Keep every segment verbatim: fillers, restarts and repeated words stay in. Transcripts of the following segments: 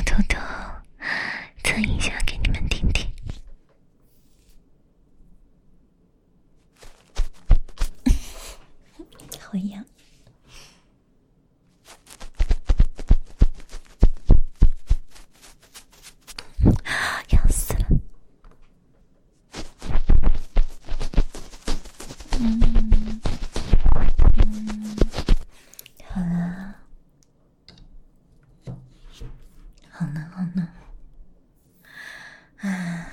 偷偷蹭一下给你们听听。好痒。痒死了。嗯嗯，好了，好呢好呢。啊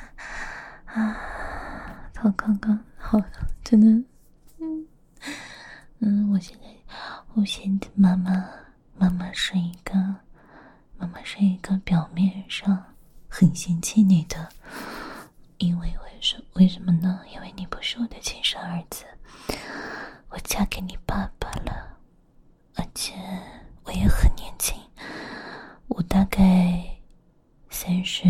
啊，头刚刚好了，真的。嗯嗯，我现在，我现在妈妈妈妈是一个，妈妈是一个表面上很嫌弃你的，因为为什为什么呢？因为你不是我的亲生儿子，我嫁给你爸爸了，而且我也很年轻，我大概三十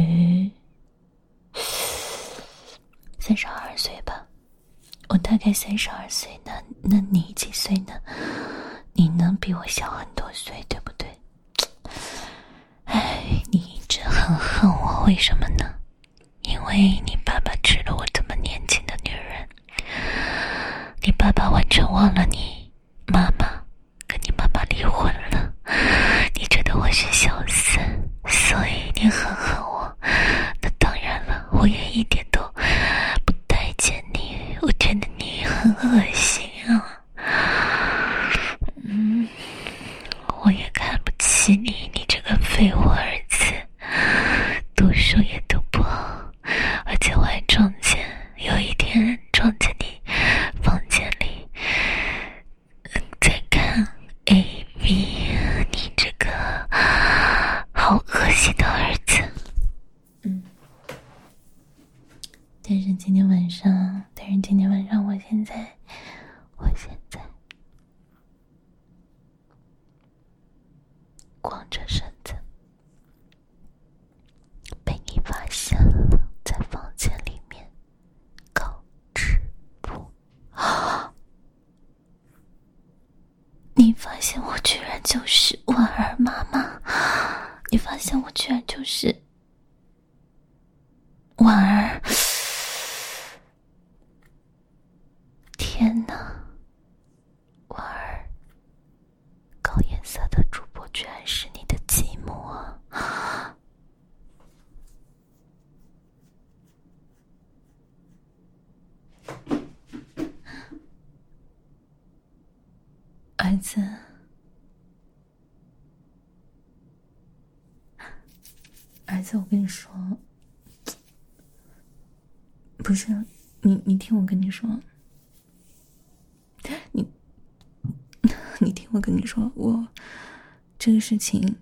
三十二岁吧。我大概三十二岁，那那你几岁呢？你能比我小很多岁，对不对？哎，你一直很恨我，为什么呢？因为你爸爸娶了我这么年轻的女人，你爸爸完全忘了你妈妈跟你妈妈离婚了，你觉得我是小三，所以你很恨我。那当然了，我也一点都不待见你，我觉得你很恶心啊。嗯，我也看不起你，你这个废物儿子，读书也读不好，而且我还撞见，有一天撞见你房间里在看 A V， 你这个好恶心的儿子。嗯，但是今天晚上，但是今天晚上，我现在，我现在光着身子被你发现了，在房间里面搞直播啊！你发现我居然就是婉儿妈妈，你发现我居然就是婉儿。天哪，婉儿，高颜色的主播居然是你的继母啊！儿子，儿子，我跟你说，不是你，你听我跟你说，你，你听我跟你说，我这个事情，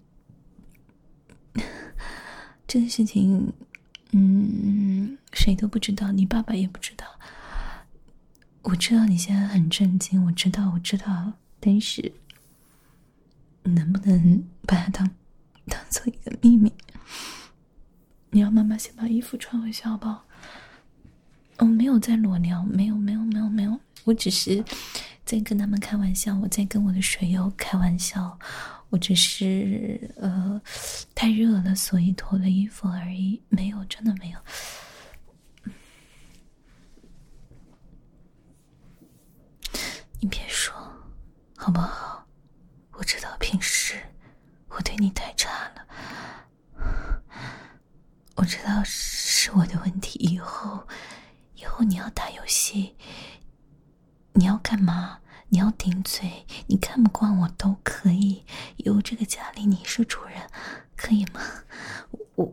这个事情，嗯，谁都不知道，你爸爸也不知道。我知道你现在很震惊，我知道，我知道，但是能不能把它当当做一个秘密？你让妈妈先把衣服穿回去好不好？我没有在裸聊，没有没有没有没有，我只是在跟他们开玩笑，我在跟我的水友开玩笑，我只是呃太热了，所以脱了衣服而已，没有，真的没有。你别说，好不好？我知道平时我对你太差了，我知道是我的问题，以后以后你要打游戏，你要干嘛？你要顶嘴，你看不惯我都可以，以后这个家里你是主人，可以吗？我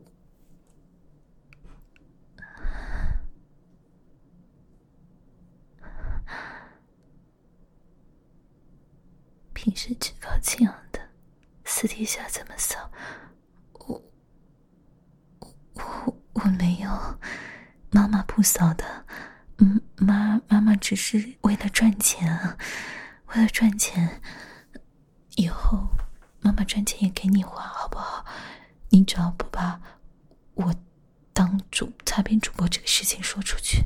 平时趾高气扬的，私底下怎么骚？我我我没有，妈妈不骚的，嗯，妈妈妈只是为了赚钱啊，为了赚钱，以后妈妈赚钱也给你花，好不好？你只要不把我当主擦边主播这个事情说出去，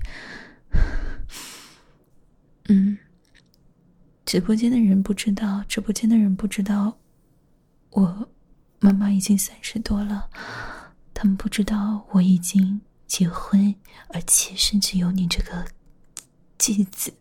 嗯。直播间的人不知道，直播间的人不知道，我妈妈已经三十多了，他们不知道我已经结婚，而且甚至有你这个继子，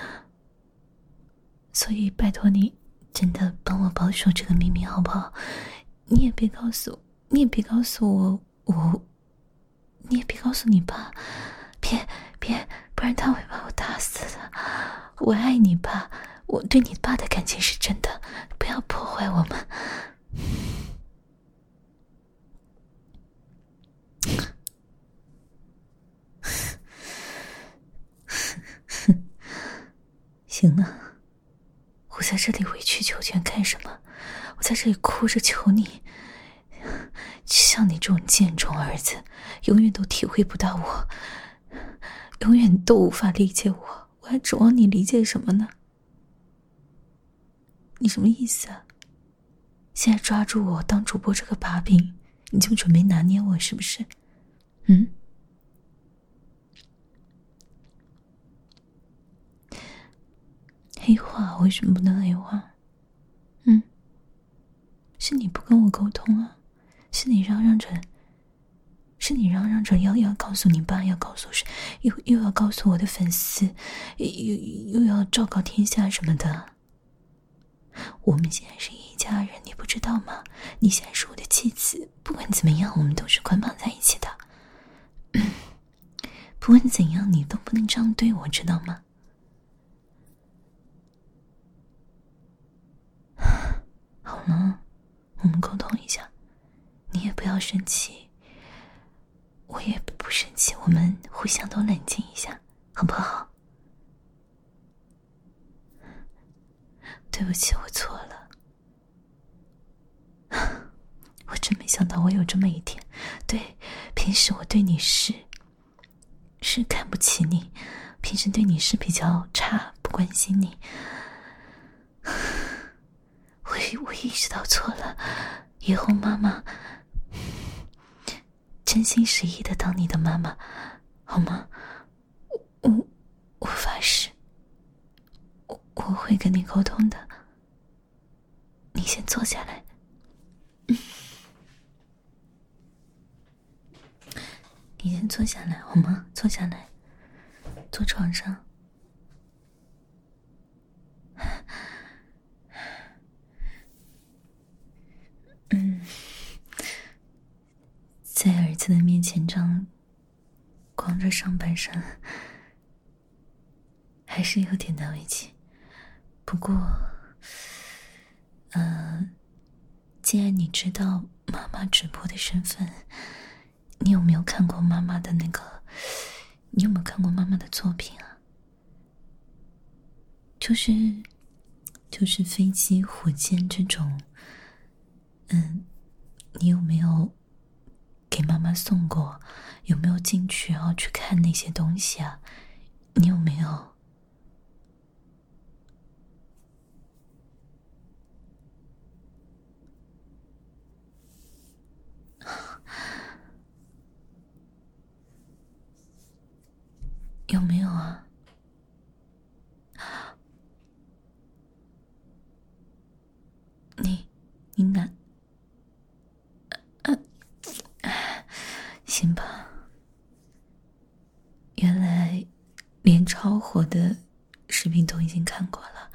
所以拜托你真的帮我保守这个秘密好不好？你也别告诉你也别告诉我我你也别告诉你爸，别别，不然他会把我打死的。我爱你爸，我对你爸的感情是真的，不要破坏我们。行了，我在这里委曲求全干什么？我在这里哭着求你，像你这种贱种儿子，永远都体会不到我，永远都无法理解我，我还指望你理解什么呢？你什么意思啊？现在抓住我当主播这个把柄，你就准备拿捏我是不是？嗯？黑化为什么不能黑化？嗯？是你不跟我沟通啊，是你嚷嚷着是你嚷嚷着要要告诉你爸，要告诉谁，又又要告诉我的粉丝，又又要昭告天下什么的。我们现在是一家人，你不知道吗？你现在是我的妻子，不管怎么样，我们都是捆绑在一起的。不管怎样，你都不能这样对我，知道吗？好了，我们沟通一下，你也不要生气，我也不生气，我们互相都冷静一下，好不好？对不起，我错了，我真没想到我有这么一天。对，平时我对你是是看不起你，平时对你是比较差，不关心你。我我意识到错了，以后妈妈真心实意的当你的妈妈，好吗？我我我发誓，我我会跟你沟通的。你先坐下来。你先坐下来好吗？坐下来，坐床上。嗯，在儿子的面前这样光着上半身，还是有点难为情。不过，呃，既然你知道妈妈直播的身份，你有没有看过妈妈的那个？你有没有看过妈妈的作品啊？就是，就是飞机、火箭这种。嗯，你有没有给妈妈送过？有没有进去然后去看那些东西啊？你有没有？有没有啊？你你哪？呃，行吧。原来连超火的视频都已经看过了，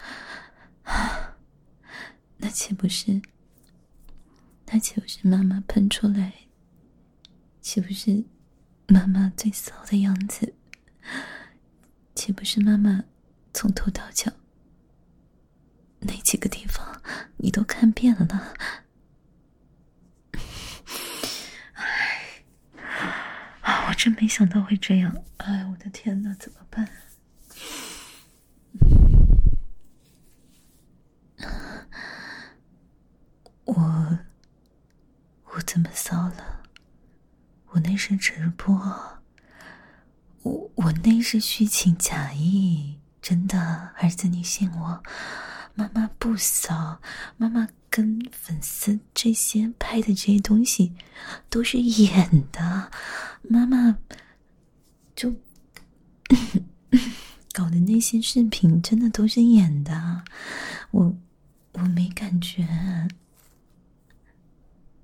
那岂不是？那岂不是妈妈喷出来？岂不是妈妈最骚的样子？岂不是妈妈从头到脚那几个地方你都看遍了呢？哎，啊，我真没想到会这样！哎，我的天哪，怎么办？我我怎么骚了？我那是直播，我我那是虚情假意，真的，儿子你信我，妈妈不骚，妈妈跟粉丝这些拍的这些东西都是演的，妈妈就搞的那些视频真的都是演的，我我没感觉。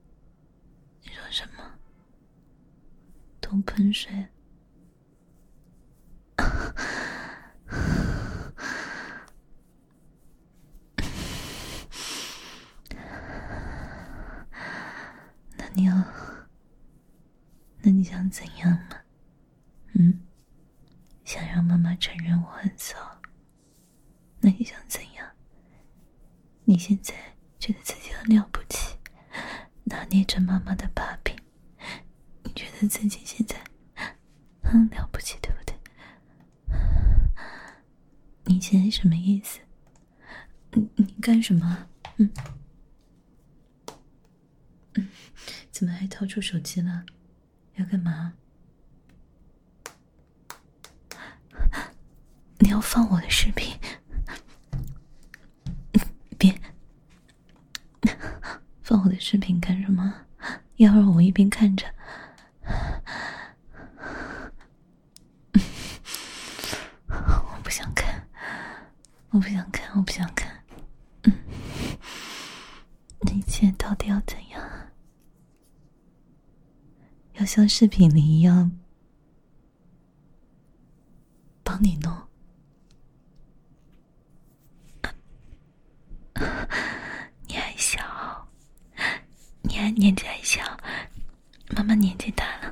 什么？都喷水。那你要，那你想怎样嘛？嗯，想让妈妈承认我很骚？那你想怎样？你现在觉得自己很了不起，拿捏着妈妈的把柄，你觉得自己现在很了不起，对不对？你现在什么意思？你你干什么？嗯嗯，怎么还掏出手机了？要干嘛？你要放我的视频？别放我的视频干什么？要让我一边看着？我不想看，我不想看，我不想看。嗯，你现在到底要怎样？要像视频里一样帮你弄？你还小，你还年纪还小，妈妈年纪大了，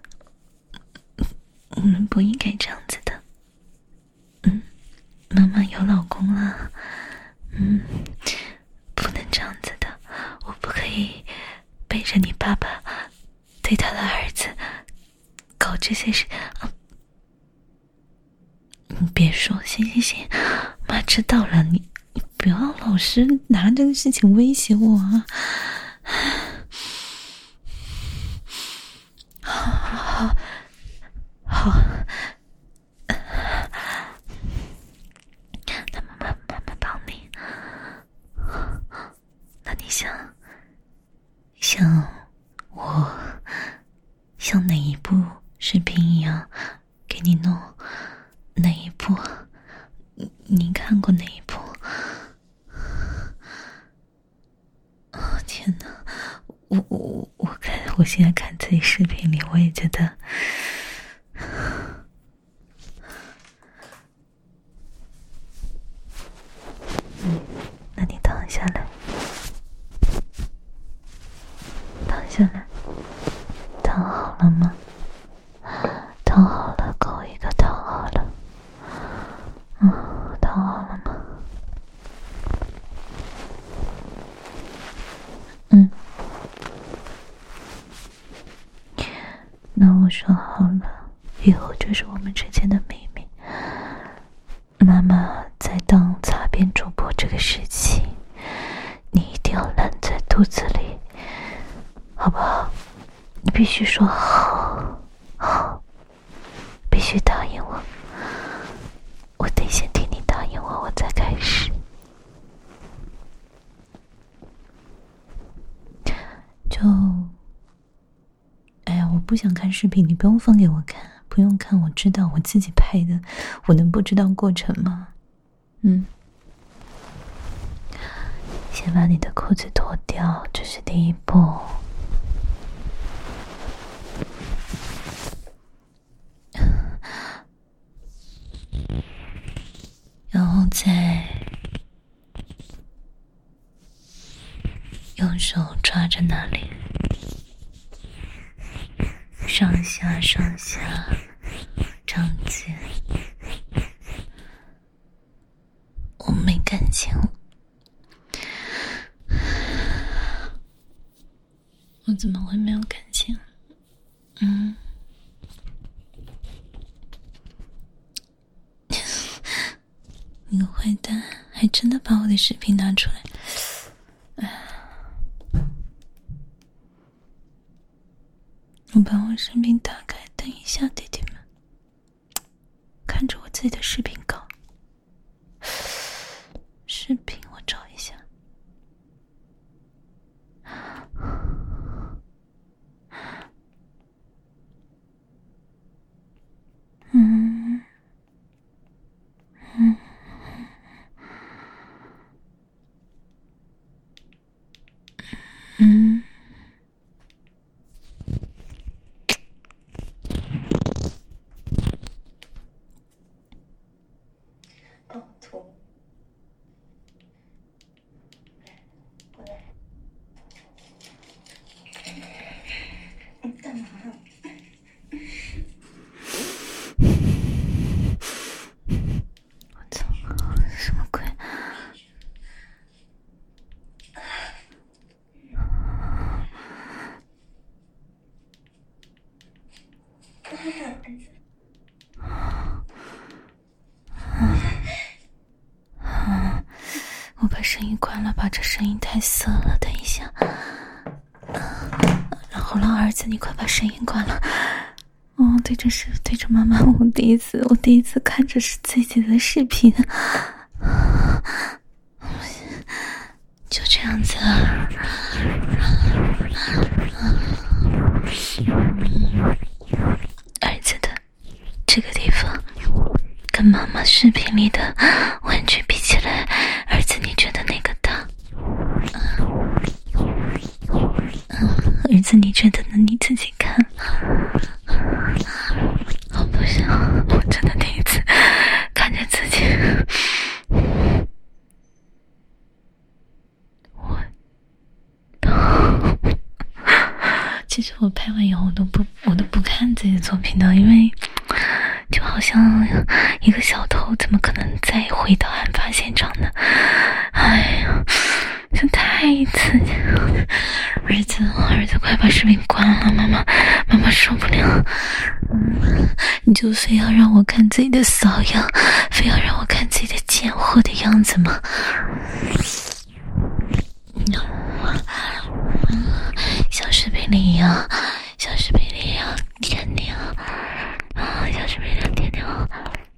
我们不应该这样子的。嗯，妈妈有老公了，嗯，不能这样子的，我不可以背着你爸爸对他的儿子搞这些事。啊，你别说，行行行，妈知道了，你你不要老是拿这个事情威胁我啊！好好好，那妈妈妈妈帮你。那你想像我像哪一部视频一样给你弄？哪一部？你看过哪一部？哦，天哪！我我我看，我现在看自己视频里，我也觉得，嗯，那你躺下来，躺下来，躺好了吗？躺好了，够一个躺好了。嗯，躺好了吗？嗯，那我说好了，以后就是我们之间的秘密。妈妈在当擦边主播这个时期，你一定要烂在肚子里，好不好？你必须说好，好，必须答应我。我得先听你答应我，我再开始。就，哎呀，我不想看视频，你不用放给我看，不用看，我知道我自己拍的，我能不知道过程吗？嗯，先把你的裤子脱掉，这是第一步。然后再用手抓着那里，上下上下这样子。我没感情，我怎么会没有感情？嗯，你个坏蛋，还真的把我的视频拿出来。我把我视频打开，等一下，弟弟们，看着我自己的视频搞。视频我找一下。嗯嗯嗯我把声音关了吧，这声音太涩了。等一下，然后让儿子，你快把声音关了。哦，对着是对着妈妈，我第一次，我第一次看着是自己的视频，就这样子。儿子的这个地方跟妈妈视频里的玩具比起来，儿子你觉得哪个大？儿子你觉得呢？你自己看。我不想，我真的第一次看着自己，我其实我拍完以后我都不我都不看自己的作品的，因为就好像一个小偷怎么可能再回到案发现场呢？哎呀，这太刺激了！儿子，儿子，快把视频关了，妈妈，妈妈受不了。嗯，你就非要让我看自己的骚样，非要让我看自己的贱货的样子吗？小视频里呀，小视频里呀，甜甜啊，小视频里甜甜啊，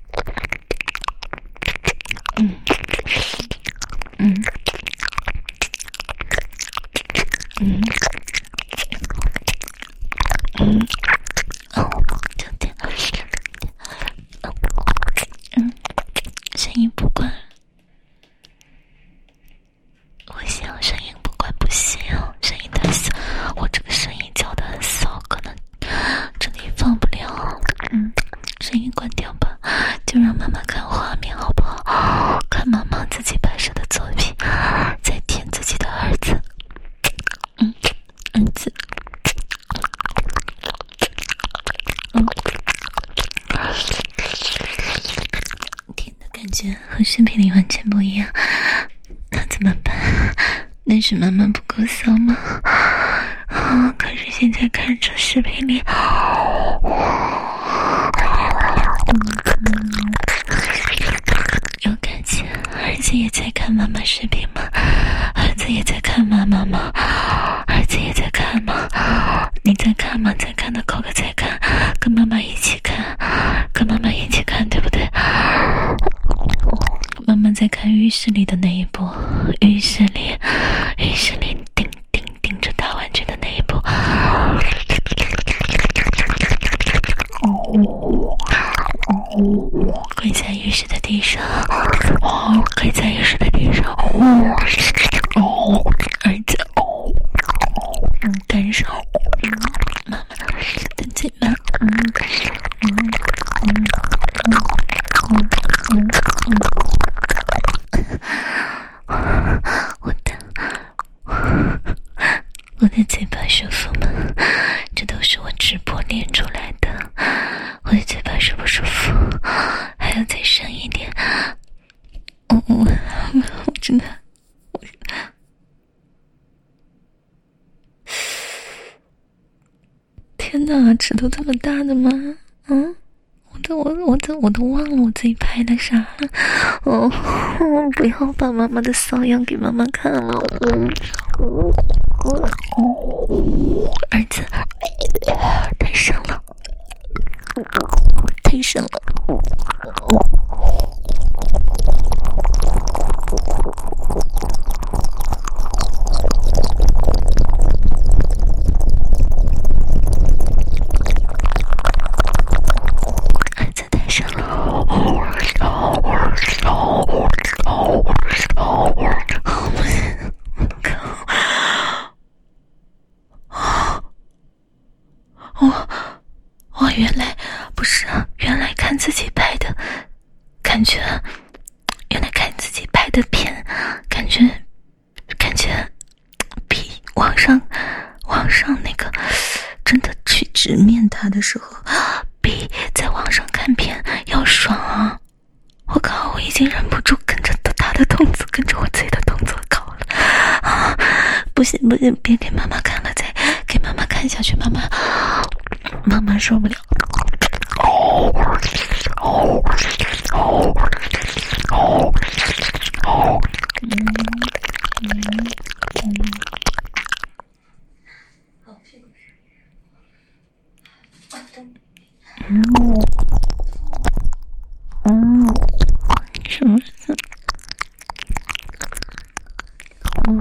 嗯嗯嗯嗯，哦，甜甜，嗯，声音不关，我想声音不关不行，声音太小，我这个声音叫得很骚，可能这里放不了。嗯，声音关掉吧，就让妈妈看画面好不好？看妈妈自己拍摄的作品，在舔自己的儿子。嗯，儿子，嗯，舔的感觉和视频里完全不一样，那怎么办？那是妈妈不够骚吗？啊！可是现在看着视频里，有感觉。儿子也在看妈妈视频吗？儿子也在看妈妈吗？儿子也在看吗？你在看吗？在看的扣个再看，跟妈妈一起看，跟妈妈一起看，对不对？妈妈在看浴室里的那一部，浴室里，浴室里盯盯盯着大玩具的那一部。跪在浴室的地上，跪在浴室的地上。儿子，嗯，干手，妈妈的嘴巴，嗯嗯嗯嗯嗯嗯嗯，我的，我的嘴巴舒服吗？这都是我直播练出来的。我的嘴巴舒不舒服？还要再深一点。嗯嗯，我真的，我天哪，尺度这么大的吗？嗯，我都我我都我都忘了我自己拍的啥了。哦，不要把妈妈的骚样给妈妈看了。嗯，儿子，太深了，太深了。儿子太深了。哦，哦，原来不是啊，原来看自己拍的，感觉，原来看自己拍的片，感觉，感觉比网上，网上那个真的去直面他的时候，比在网上看片要爽啊！我靠，我已经忍不住跟着他的动作，跟着我自己的动作搞了啊！不行不行，别给妈妈看了，再给妈妈看下去，妈妈妈妈受不了。 嗯嗯，什么事？嗯，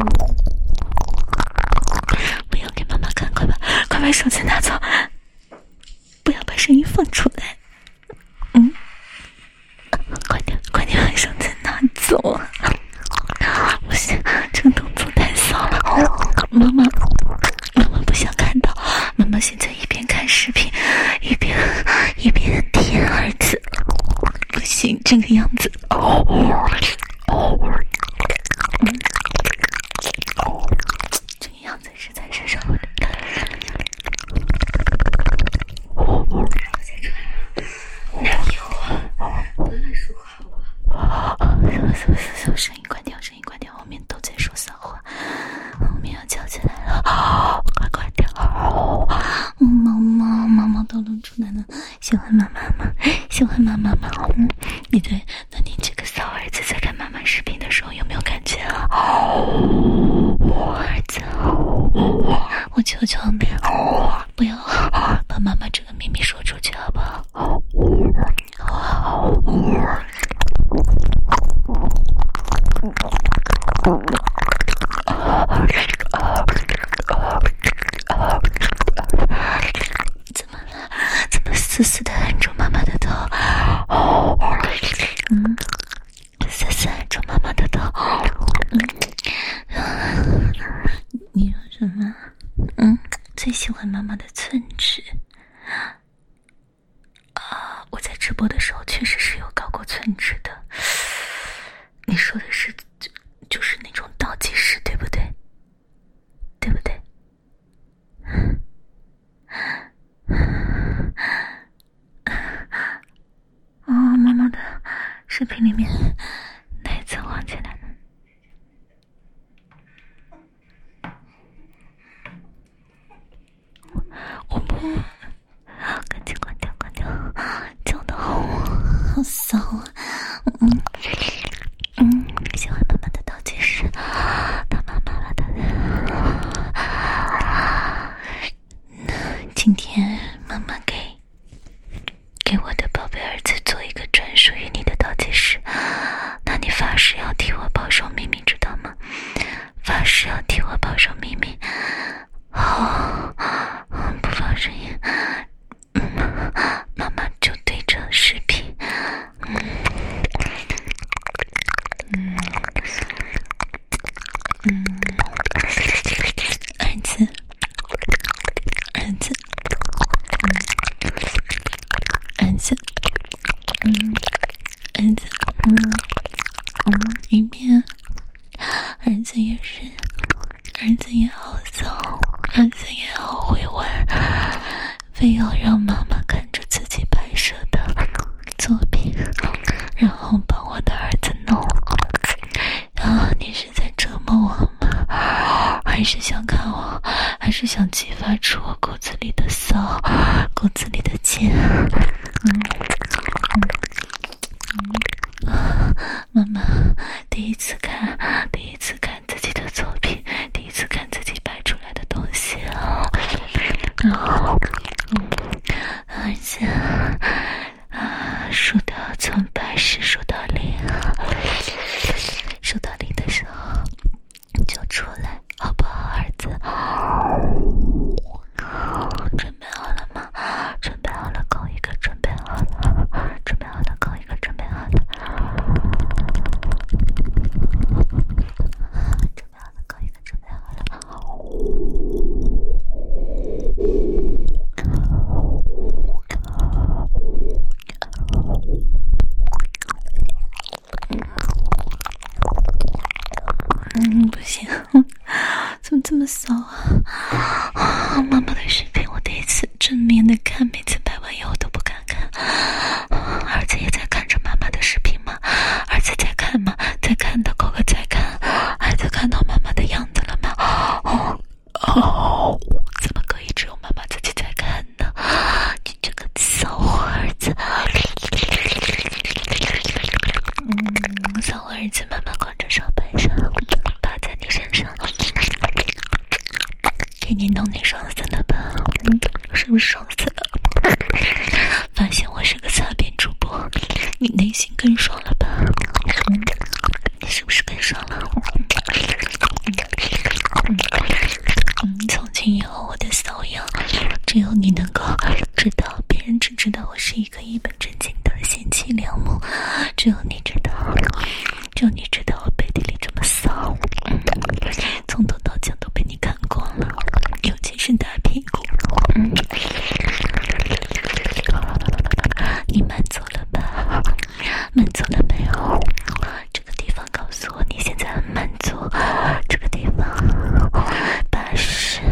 不要给妈妈看，快把快把手机拿走，不要把声音放出来。嗯，快点快点把手机拿走。不行，这个动作太骚了。妈妈妈妈不想看到，妈妈现在一边看视频一边一边舔儿子，不行，这个样子哦哦，嗯，这个样子实在是让我的哪有啊，不乱说话好吧。什么什么什么声音关掉，声音关掉，后面都在说骚话，后面要叫起来了，快关掉。嗯，毛毛毛毛都露出来了，喜欢妈妈吗？喜欢妈妈吗？嗯，你对，那你这个骚儿子在看妈妈视频的时候有没有感觉啊？儿子，我求求你，不要把妈妈这个秘密说出去，好不好？怎么了？怎么死死的按住妈妈的头？嗯，死死按住妈妈的头。嗯，你说什么？嗯，最喜欢妈妈的寸指。啊，我在直播的时候确实是有搞过寸指的。你说的是就就是那种倒计时，对不对？对不对？哦，妈妈的视频里面哪一层晃起来了？我不，赶紧关掉，关掉，叫得好，好骚啊！嗯嗯，喜欢妈妈的倒计时，当妈妈了的。今天妈妈给给我的宝贝儿子做一个专属于你的倒计时，那你发誓要替我保守秘密，知道吗？发誓要替我保守秘密。好，不放声音。嗯，妈妈就对着视频。嗯嗯嗯，儿子，儿子，嗯，儿子，嗯，儿子，嗯嗯，一边，儿子也是，儿子也好骚，儿子也好会玩，非要让妈妈看着自己拍摄的作品，然后帮我的儿子弄。啊，你是在折磨我吗？还是想看我？还是想激发出我骨子里的骚，骨子里的贱？嗯嗯嗯啊，妈妈第一次看，第一次看自己的作品，第一次看自己拍出来的东西啊！啊，嗯，而且啊，数到从八十数到零，数到零的时候就出来，好不好，儿子？准备好了吗？准备好了，扣一个，准备好了，准备好了，扣一个，准备好了。准备好了，扣一个，准备好了。嗯，不行，怎么这么骚啊？啊，妈妈的视频我第一次正面的看，每次拍完以后都不敢看。儿子也在看着妈妈的视频吗？儿子在看吗？在看的，狗狗在看。儿子看到妈妈的样子了吗？哦哦，怎么可以只有妈妈自己在看呢？你这个骚货儿子！嗯，骚货儿子，妈妈光着手摆上，趴在你身上，给你弄那双色的吧？嗯，是不是双色的？ 你能够知道，别人只知道我是一个一本正经的贤妻良母，只有你知道，只有你知道我背地里这么骚，从头到脚都被你看过了，尤其是大屁股。嗯，你满足了吧？满足了没有？这个地方告诉我你现在很满足，这个地方八十，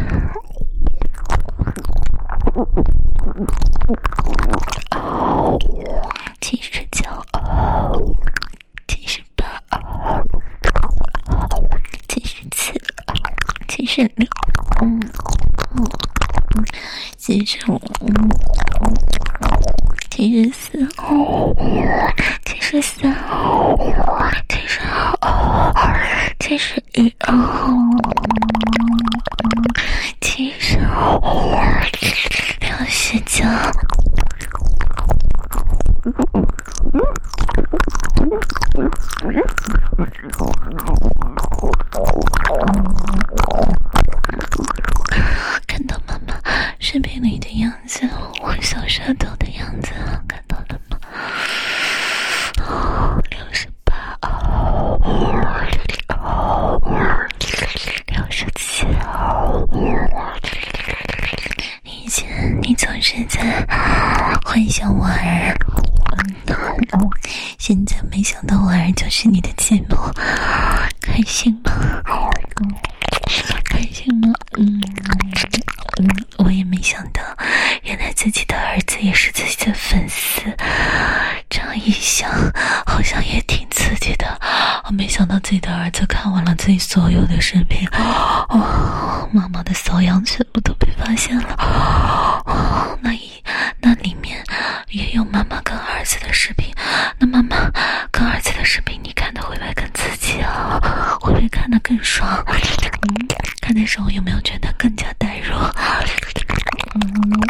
七十九，七十八，七十七，七十六，嗯嗯，七十五，七十四，七十三，七十二，七十一，七十二，六十九。看到妈妈视频里的样子，我小舌头的样子，看到了吗？六十八，六十七。以前你总是在幻想我儿，现在没想到我儿就是你的继母，开心吗？开心吗？嗯嗯，我也没想到，原来自己的儿子也是自己的粉丝。这样一想，好像也挺刺激的。我没想到自己的儿子看完了自己所有的视频，哦，妈妈的瘙痒全部都被发现了。哦，那一那里面也有妈妈跟儿子的视频。那妈妈跟儿子的视频，你看的会不会更刺激啊？会不会看得更爽？嗯，看的时候有没有觉得更加代入？嗯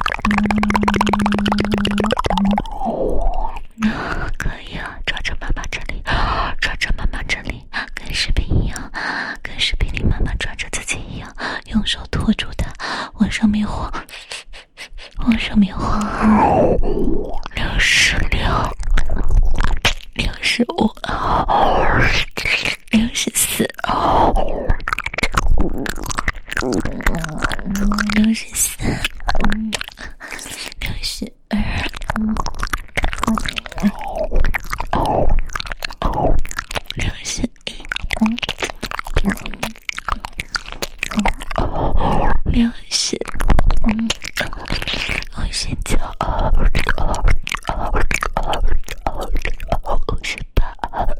嗯，可以啊，抓着妈妈这里，抓着妈妈这里，跟视频一样，跟视频里妈妈抓着自己一样，用手托住她，往上面晃，往上面晃，六十六，六十五，六十四，六十三，六十二，六十一，六十，五十九，五十八，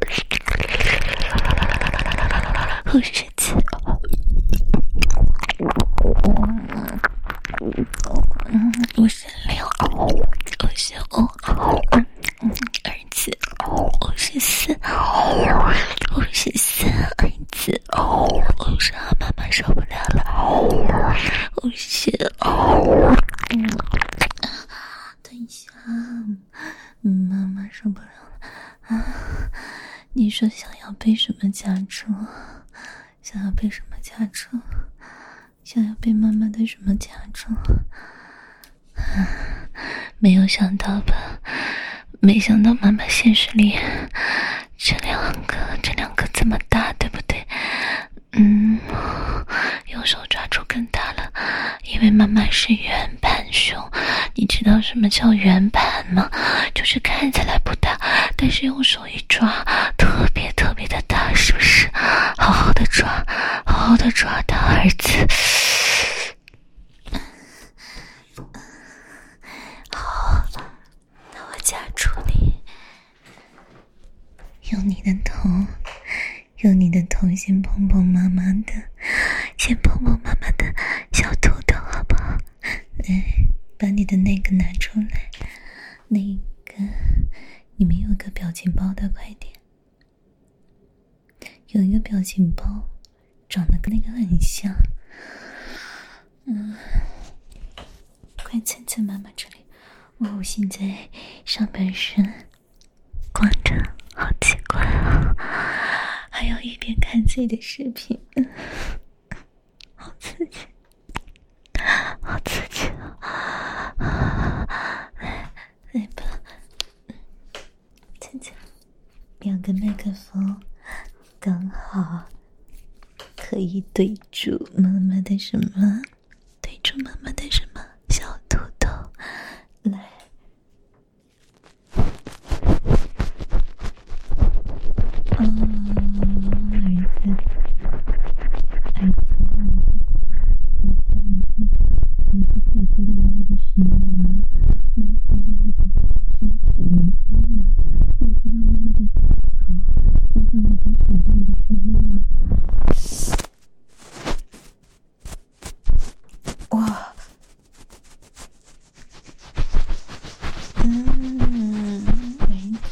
五十七，五十六，五十五，儿子，五十四，五十四，儿子，五十二，妈妈受不了了，五十，等一下，妈妈受不了了啊！你说想要被什么夹住？想要被什么夹住？想要被妈妈的什么夹住？没有想到吧？没想到妈妈现实里这两个这两个这么大，对不对？嗯，用手抓住更大了，因为妈妈是圆盘胸。你知道什么叫圆盘吗？就是看起来不大，但是用手一抓特别特别的大，是不是？好好的抓，好好的抓他儿子。好，那我夹住你，用你的头，用你的头先碰碰妈妈的，先碰碰妈妈的小肚头，好不好？来，把你的那个拿出来，那个你们有个表情包的，快点，有一个表情包长得跟那个很像，嗯，快蹭蹭妈妈这里。哦，现在上半身光着，好奇怪啊！还要一边看自己的视频，好刺激，好刺激啊！ 个麦克风刚好可以对住妈妈的什么？对住妈妈的什么？小土豆，来。哦，儿子，儿子，儿子，儿子，儿子，可以听到妈妈的声音吗？嗯，妈妈的身体连接了，可以听到妈妈的从心脏那边传过来的声音吗？哇，嗯，儿子。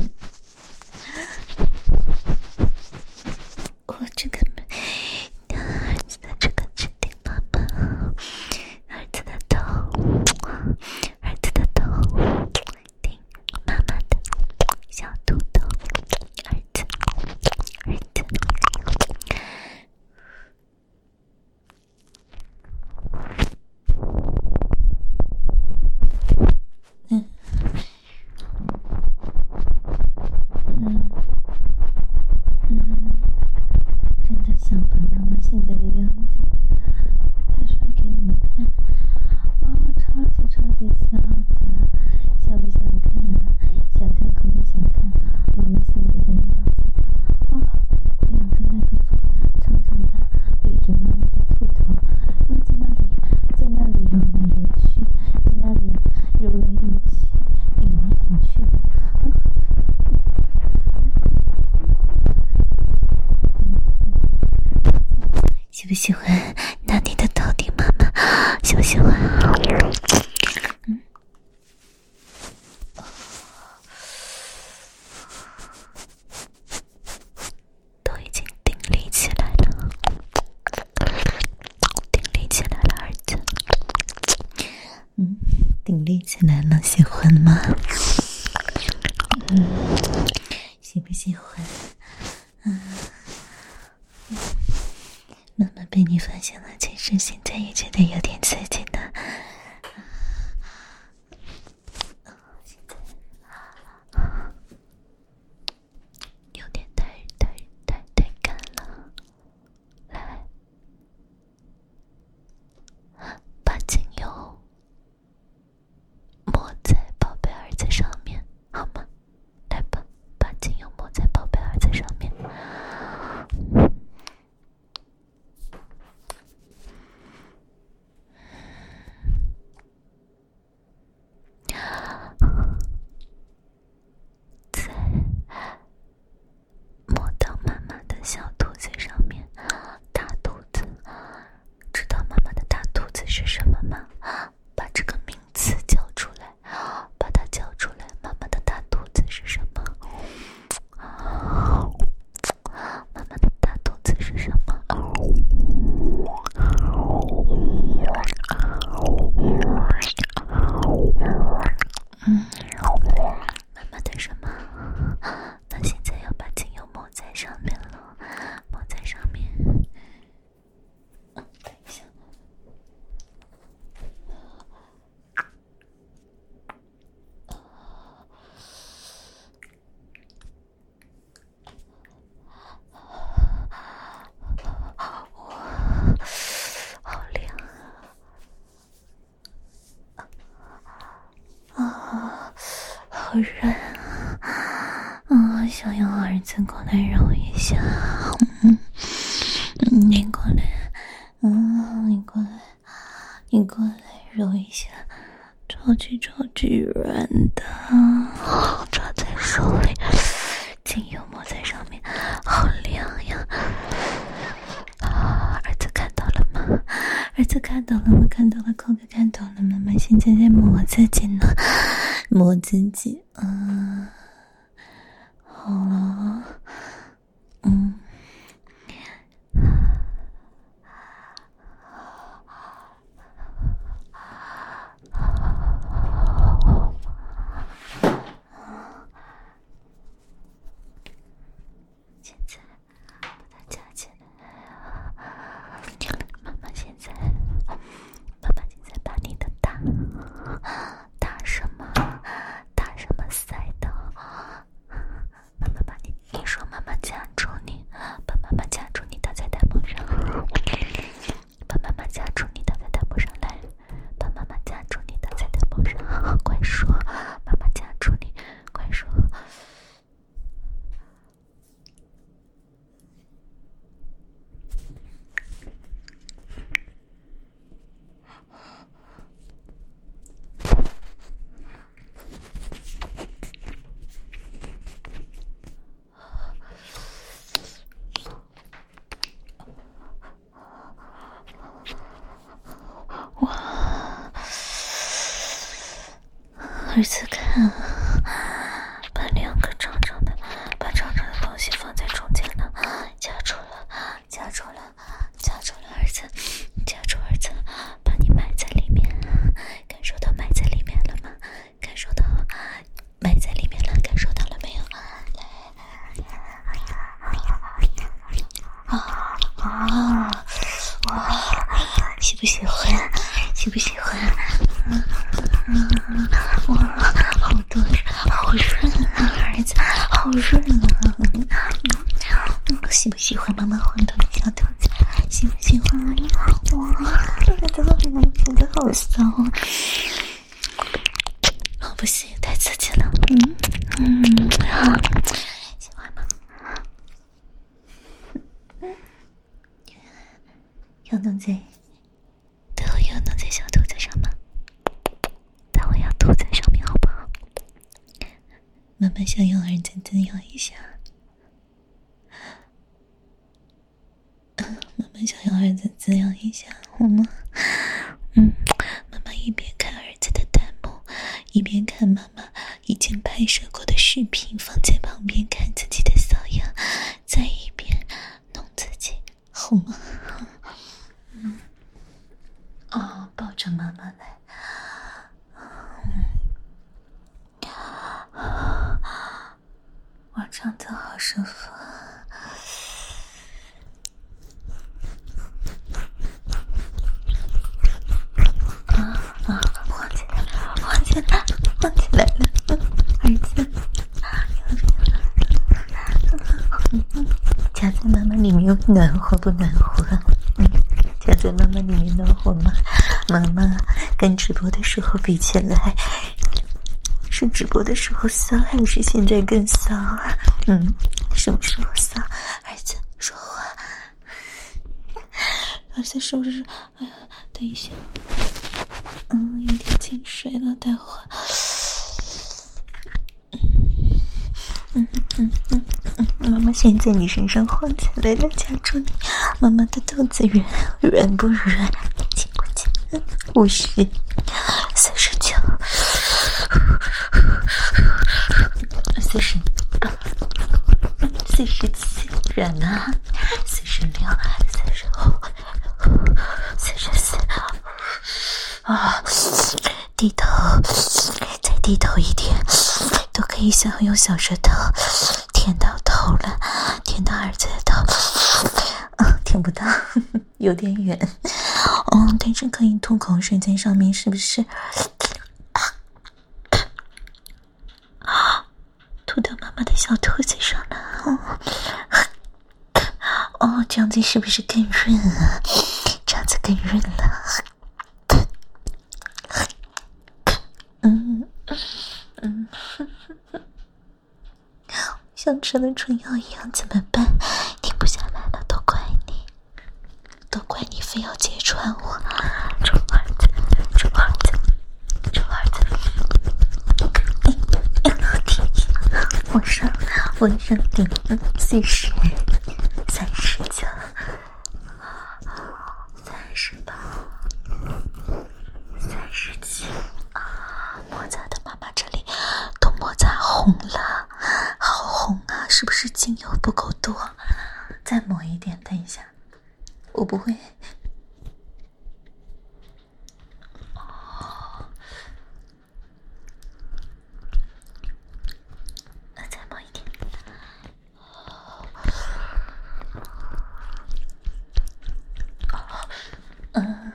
我这个儿子的这个指定妈妈，儿子的头，儿子的头，顶妈妈的小肚兜，儿子，儿子。嗯，嗯，嗯。真的想把妈妈现在的样子拍出来给你们看，哦，超级超级骚的，想不想看？想看口里想看妈妈现在的样子，哦，两个麦克风长长的对着妈妈的兔头，然后在那里在那里揉来揉去，在那里揉来揉去，顶来顶去的，嗯。喜不喜欢拿你的头顶妈妈？喜不喜欢？嗯，都已经顶立起来了，顶立起来了，儿子。嗯，顶立起来了，喜欢吗？嗯，喜不喜欢？嗯。妈妈被你发现了，其实现在也觉得有点刺激的。现在有点太太太太干了，来，把精油抹在宝贝儿子上面，好吗？来吧，把精油抹在宝贝儿子上面。摸到妈妈的小肚子上面，大肚子，知道妈妈的大肚子是什么吗？把这个名词叫出来，把它叫出来。妈妈的大肚子是什么？妈妈的大肚子是什么？嗯，妈妈的什么？那现在要把精油抹在上面了，抹在上面。嗯，等一下。哇，好凉啊！啊，好热啊！啊，想要儿子过来揉一下。嗯，你过来，嗯，你过来，你过来揉一下，超级超级软的，抓在手里，精油抹在上面，好凉呀！啊，儿子看到了吗？儿子看到了吗？看到了，扣哥看到了，妈妈现在在抹自己呢，抹自己，嗯，好了，嗯。现在把它夹起来，妈妈现在，妈妈现在把你的大大什么大什么塞到儿子看，把两个长长的，把长长的东西放在中间了，夹住了，夹住了，夹住了儿子，夹住儿子，把你埋在里面，感受到埋在里面了吗？感受到埋在里面了，感受到了没有？啊啊！哇，喜不喜欢？喜不喜欢？嗯嗯，哇，好多，好润啊，儿子，好润啊！嗯，喜不喜欢妈妈晃动的小肚子？喜不喜欢？哇，这个真的真的好骚啊！哦，不行，太刺激了。嗯嗯，好，喜欢吗？要弄在，待会要弄在小肚子上吗？待会要吐在上面，好不好？妈妈想要儿子滋养一下。妈妈想要儿子滋养一下，好吗？嗯，妈妈一边看儿子的弹幕，一边看妈妈以前拍摄过的视频，放在旁边看自己的瘙痒，再一边弄自己，好吗？嗯，哦，抱着妈妈来。嗯，我这样子好舒服。啊，晃起来了，晃起来了，晃起来了，嗯，儿子，夹在妈妈里面暖和不暖和？嗯，夹在妈妈里面暖和吗？妈妈跟直播的时候比起来，是直播的时候骚还是现在更骚啊？嗯，什么时候骚？儿子说话，儿子是不是？哎呀，等一下。嗯，有点进水了，待会儿。嗯嗯嗯嗯，妈妈先在你身上晃起来了，夹住你。妈妈的肚子软，软不软？紧不紧？五十，四十九，四十八，四十七，软啊！四十六，四十五，四十四。啊，低头，再低头一点，都可以想用小舌头舔到头了，舔到儿子的头。啊，舔不到，有点远。哦，但是可以吐口水在上面，是不是？啊，吐到妈妈的小肚子上了。哦，哦，这样子是不是更润啊？这样子更润了。嗯嗯，像吃了春药一样，怎么办？停不下来了，都怪你，都怪你非要揭穿我，臭儿子，臭儿子，臭儿子！我上，我上顶，四十，三十九，三十八，三十七。摩擦的妈妈这里都摩擦红了，好红啊！是不是精油不够多？再抹一点，等一下，我不会。哦，再抹一点。哦，嗯。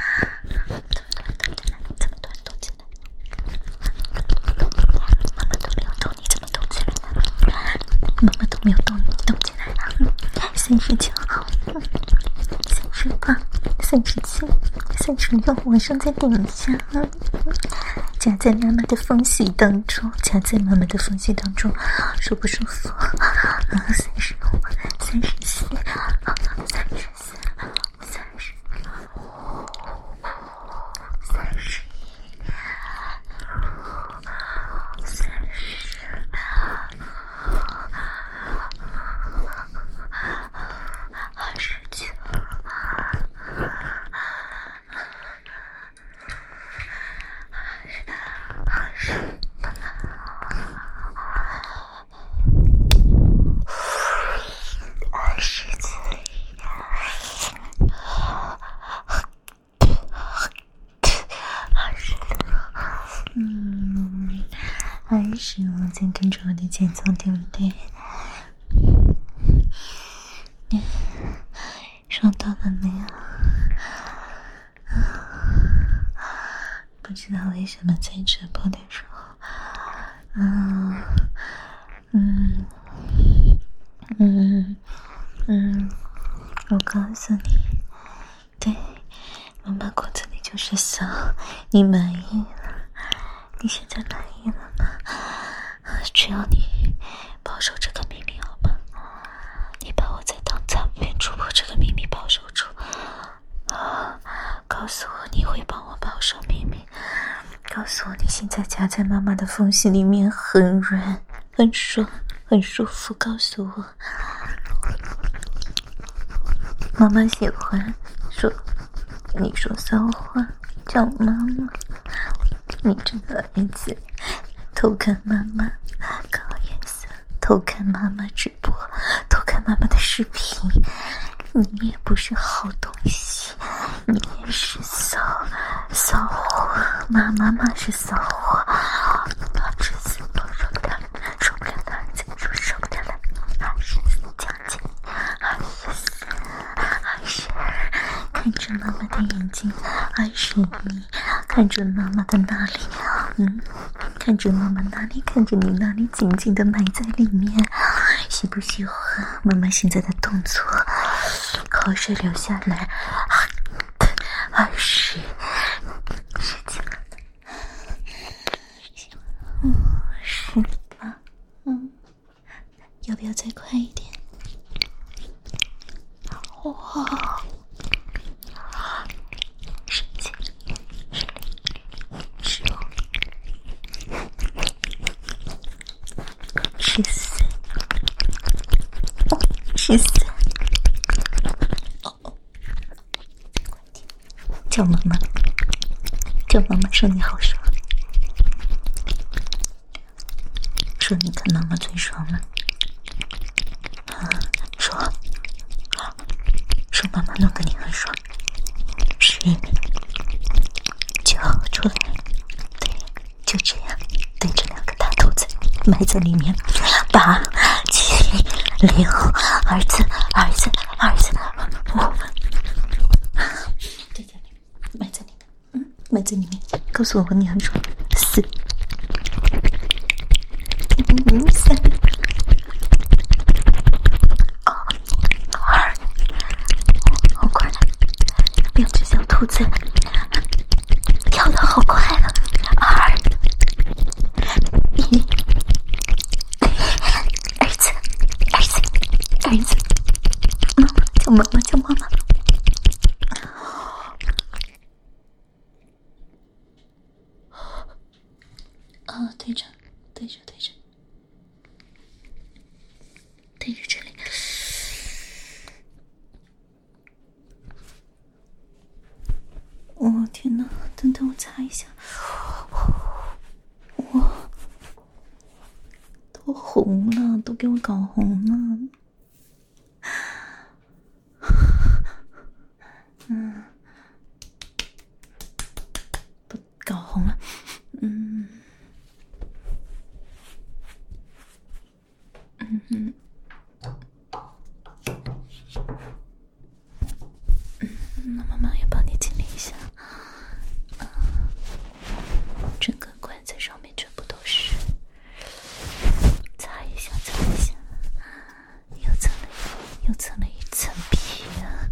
妈妈都没有动，你动起来了。三十九，三十八，三十七，三十六，往上再顶一下。夹在妈妈的缝隙当中，夹在妈妈的缝隙当中，舒不舒服？啊，三十五，三十四，三十四，三十，三十一，三十。二十九，二十， 嗯，还是我在跟着我的节奏，对不对？你收到了没有？不知道为什么在直播的时候，嗯嗯嗯嗯，我告诉你，对，妈妈骨子里就是骚，你满意了？你现在满意了吗？只要你保守这个秘密好吗？你把我在当诈骗主播这个秘密保守住啊！告诉我你会帮我保守秘密，告诉我你现在夹在妈妈的缝隙里面很软很爽很舒服，告诉我妈妈喜欢说你说骚话叫妈妈，你这个儿子偷看妈妈搞颜色，偷看妈妈直播，偷看妈妈的视频，你也不是好东西，你也是骚骚货，妈妈妈是骚货，这次我受不了了，受不了了，再说受不了了，二十四加减，二十四，二十二，看着妈妈的眼睛，二十一，看着妈妈的那里，嗯，看着妈妈那里，看着你那里，紧紧的埋在里面，喜不喜欢妈妈现在的动作？口水流下来，二十，十几了，嗯，十八，嗯，要不要再快一点？哇，十七，十六，十五，十四，哦，十四。叫妈妈，叫妈妈说你好爽，说你看妈妈最爽了，啊，说，说妈妈弄得你很爽，十，九，出来，对，就这样，对着两个大肚子埋在里面，八，七，六，儿子，儿子，儿子，五。埋在里面，告诉我你很爽。四，嗯，三，哦，二，好快，两只小兔子跳得好快了。二，一，儿子，儿子，儿子，妈妈叫妈妈叫妈妈。啊，对着，对着，对着，对着这里。哦，天哪！等等，我擦一下。哇，都红了，都给我搞红了。嗯，都搞红了。嗯。嗯哼，嗯，那妈妈也帮你清理一下，啊，整个管子上面全部都是，擦一下，擦一下，又蹭了，又蹭了一层皮啊。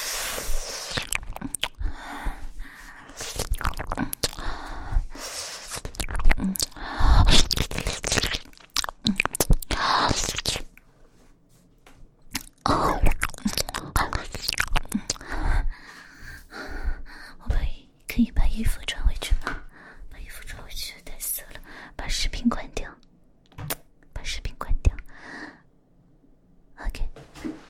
嗯。可以把衣服